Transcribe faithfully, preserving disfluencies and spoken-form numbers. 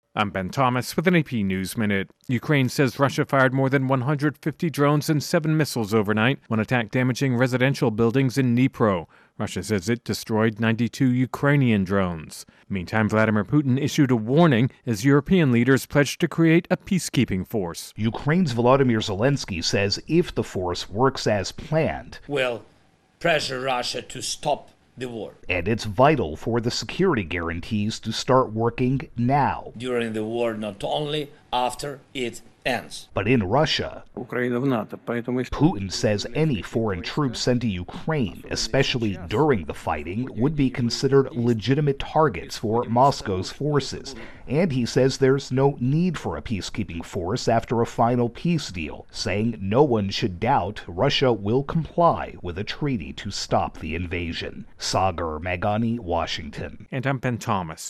I'm Ben Thomas with an A P News Minute. Ukraine says Russia fired more than one hundred fifty drones and seven missiles overnight, one attack damaging residential buildings in Dnipro. Russia says it destroyed ninety-two Ukrainian drones. Meantime, Vladimir Putin issued a warning as European leaders pledged to create a peacekeeping force. Ukraine's Volodymyr Zelensky says if the force works as planned, will pressure Russia to stop the war. And it's vital for the security guarantees to start working now. During the war, not only after it ends. But in Russia, Putin says any foreign troops sent to Ukraine, especially during the fighting, would be considered legitimate targets for Moscow's forces. And he says there's no need for a peacekeeping force after a final peace deal, saying no one should doubt Russia will comply with a treaty to stop the invasion. Sagar Meghani, Washington. And I'm Ben Thomas.